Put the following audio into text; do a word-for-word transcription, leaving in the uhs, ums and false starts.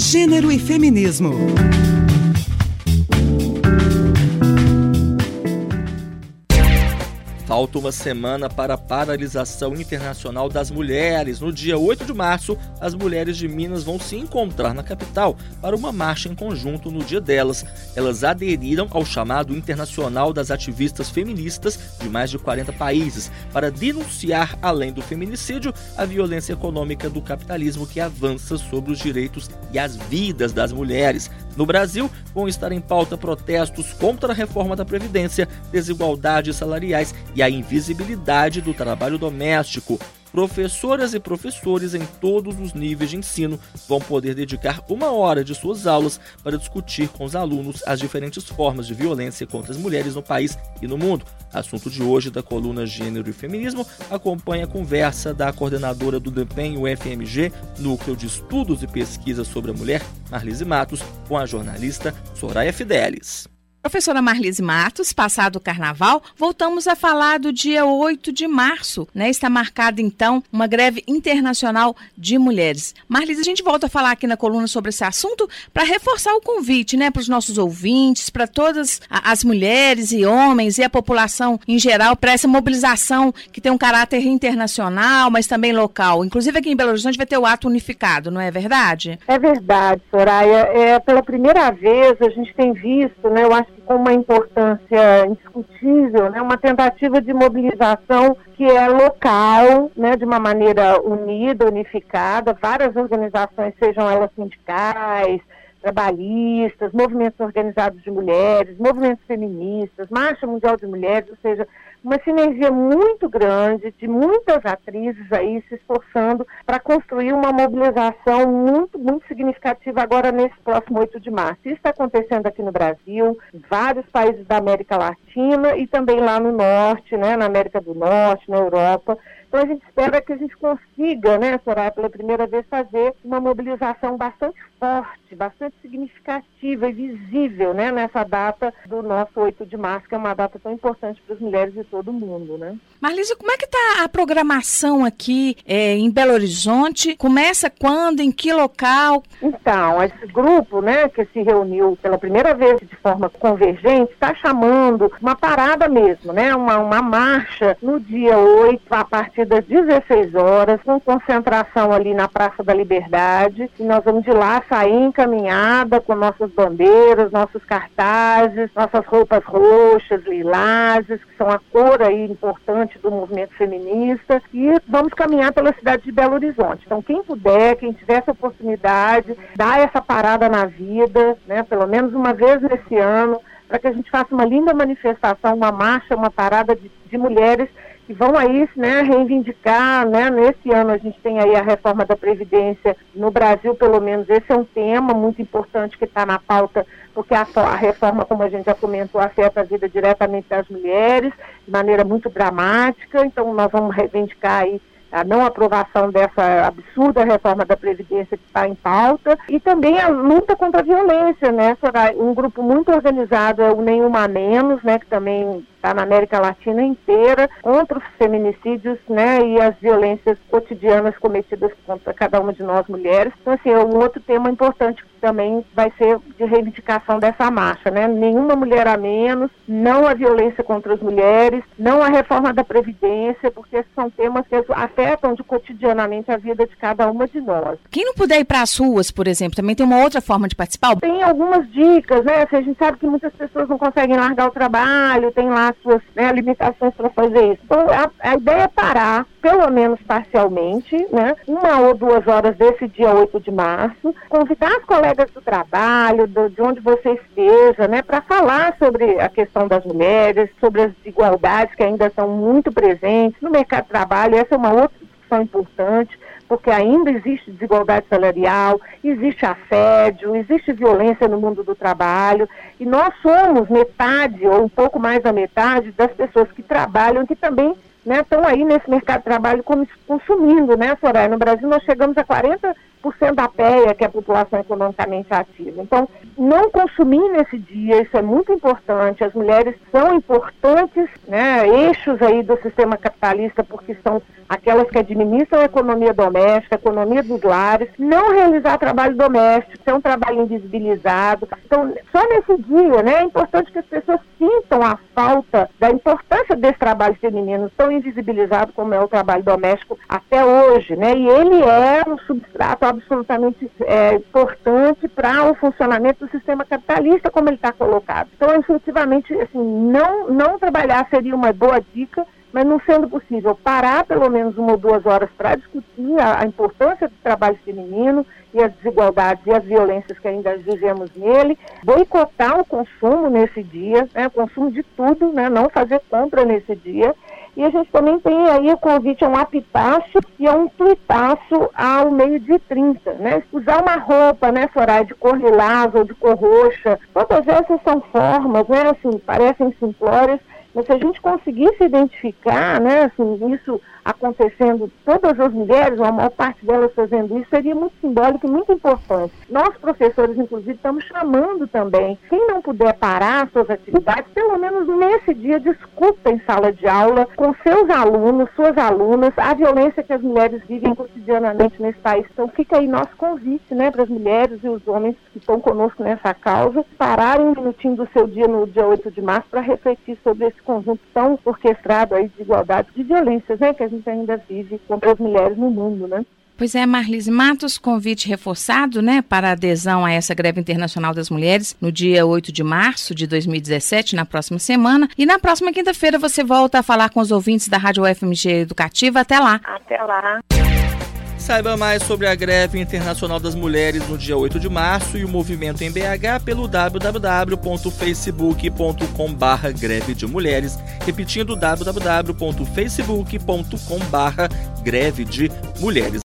Gênero e feminismo. Falta uma semana para a paralisação internacional das mulheres. No dia oito de março, as mulheres de Minas vão se encontrar na capital para uma marcha em conjunto no dia delas. Elas aderiram ao chamado internacional das ativistas feministas de mais de quarenta países para denunciar, além do feminicídio, a violência econômica do capitalismo que avança sobre os direitos e as vidas das mulheres. No Brasil, vão estar em pauta protestos contra a reforma da Previdência, desigualdades salariais e a invisibilidade do trabalho doméstico. Professoras e professores em todos os níveis de ensino vão poder dedicar uma hora de suas aulas para discutir com os alunos as diferentes formas de violência contra as mulheres no país e no mundo. Assunto de hoje da coluna Gênero e Feminismo acompanha a conversa da coordenadora do DEPEN U F M G, Núcleo de Estudos e Pesquisas sobre a Mulher, Marlise Matos, com a jornalista Soraya Fidelis. Professora Marlise Matos, passado o carnaval, voltamos a falar do dia oito de março, né? Está marcada, então, uma greve internacional de mulheres. Marlise, a gente volta a falar aqui na coluna sobre esse assunto para reforçar o convite, né, para os nossos ouvintes, para todas as mulheres e homens e a população em geral, para essa mobilização que tem um caráter internacional, mas também local. Inclusive aqui em Belo Horizonte vai ter o ato unificado, não é verdade? É verdade, Soraya. É, pela primeira vez a gente tem visto, né, eu acho com uma importância indiscutível, né, uma tentativa de mobilização que é local, né, de uma maneira unida, unificada, várias organizações, sejam elas sindicais, trabalhistas, movimentos organizados de mulheres, movimentos feministas, Marcha Mundial de Mulheres, ou seja, uma sinergia muito grande de muitas atrizes aí se esforçando para construir uma mobilização muito, muito significativa agora nesse próximo oito de março. Isso está acontecendo aqui no Brasil, em vários países da América Latina e também lá no Norte, né, na América do Norte, na Europa. Então a gente espera que a gente consiga, né, Soraya, pela primeira vez fazer uma mobilização bastante forte, bastante significativa e visível, né, nessa data do nosso oito de março, que é uma data tão importante para as mulheres de todo mundo, né? Marlise, como é que está a programação aqui é, em Belo Horizonte? Começa quando, em que local? Então, esse grupo, né, que se reuniu pela primeira vez de forma convergente, está chamando uma parada mesmo, né, uma, uma marcha no dia oito, a partir das dezesseis horas, com concentração ali na Praça da Liberdade, e nós vamos de lá sair encaminhada com nossas bandeiras, nossos cartazes, nossas roupas roxas, lilazes, que são a cor aí importante do movimento feminista, e vamos caminhar pela cidade de Belo Horizonte. Então, quem puder, quem tiver essa oportunidade, dá essa parada na vida, né, pelo menos uma vez nesse ano, para que a gente faça uma linda manifestação, uma marcha, uma parada de, de mulheres que vão aí, né, reivindicar, né, nesse ano a gente tem aí a reforma da Previdência no Brasil, pelo menos esse é um tema muito importante que está na pauta, porque a, a reforma, como a gente já comentou, afeta a vida diretamente das mulheres, de maneira muito dramática, então nós vamos reivindicar aí a não aprovação dessa absurda reforma da Previdência que está em pauta, e também a luta contra a violência, né, um grupo muito organizado é o Nenhuma a Menos, né, que também está na América Latina inteira, contra os feminicídios, né, e as violências cotidianas cometidas contra cada uma de nós mulheres. Então, assim, é um outro tema importante que também vai ser de reivindicação dessa marcha, né, nenhuma mulher a menos, não a violência contra as mulheres, não a reforma da Previdência, porque esses são temas que afetam de cotidianamente a vida de cada uma de nós. Quem não puder ir para as ruas, por exemplo, também tem uma outra forma de participar? Tem algumas dicas, né, a gente sabe que muitas pessoas não conseguem largar o trabalho, tem lá as suas, né, limitações para fazer isso. Então, a, a ideia é parar, pelo menos parcialmente, né, uma ou duas horas desse dia oito de março, convidar as colegas do trabalho, do, de onde você esteja, né, para falar sobre a questão das mulheres, sobre as desigualdades que ainda são muito presentes no mercado de trabalho. Essa é uma outra discussão importante, porque ainda existe desigualdade salarial, existe assédio, existe violência no mundo do trabalho, e nós somos metade, ou um pouco mais da metade, das pessoas que trabalham, que também, né, estão aí nesse mercado de trabalho como, consumindo, né, Soraya? No Brasil nós chegamos a quarenta por cento da P E A, que é a população economicamente ativa. Então, não consumir nesse dia, isso é muito importante. As mulheres são importantes, né, eixos aí do sistema capitalista, porque são aquelas que administram a economia doméstica, a economia dos lares. Não realizar trabalho doméstico, ser um trabalho invisibilizado. Então, só nesse dia, né, é importante que as pessoas sintam a falta da importância desse trabalho feminino tão invisibilizado como é o trabalho doméstico até hoje, né? E ele é um substrato absolutamente é, importante para o funcionamento do sistema capitalista, como ele está colocado. Então, efetivamente, assim, não, não trabalhar seria uma boa dica, mas não sendo possível parar pelo menos uma ou duas horas para discutir a, a importância do trabalho feminino e as desigualdades e as violências que ainda vivemos nele, boicotar o consumo nesse dia, né, o consumo de tudo, né, não fazer compra nesse dia. E a gente também tem aí o convite a um apitaço e a um tuitaço ao meio-dia e trinta, né? Usar uma roupa, né, Soraya, de cor lilás ou de cor roxa. Todas essas são formas, né, assim, parecem simplórias, mas se a gente conseguisse identificar, né, assim, isso acontecendo, todas as mulheres, ou a maior parte delas fazendo isso, seria muito simbólico e muito importante. Nós, professores, inclusive, estamos chamando também, quem não puder parar suas atividades, pelo menos nesse dia, discuta em sala de aula com seus alunos, suas alunas, a violência que as mulheres vivem cotidianamente nesse país. Então fica aí nosso convite, né, para as mulheres e os homens que estão conosco nessa causa, pararem um minutinho do seu dia no dia oito de março para refletir sobre esse conjunto tão orquestrado aí de igualdade, de violências, né, que a gente ainda vive contra as mulheres no mundo, né? Pois é, Marlise Matos, convite reforçado, né, para a adesão a essa greve internacional das mulheres no dia oito de março de dois mil e dezessete, na próxima semana. E na próxima quinta-feira você volta a falar com os ouvintes da Rádio U F M G Educativa. Até lá. Até lá. Saiba mais sobre a greve internacional das mulheres no dia oito de março e o movimento em B H pelo w w w ponto facebook ponto com barra greve de mulheres, repetindo w w w ponto facebook ponto com barra greve de mulheres.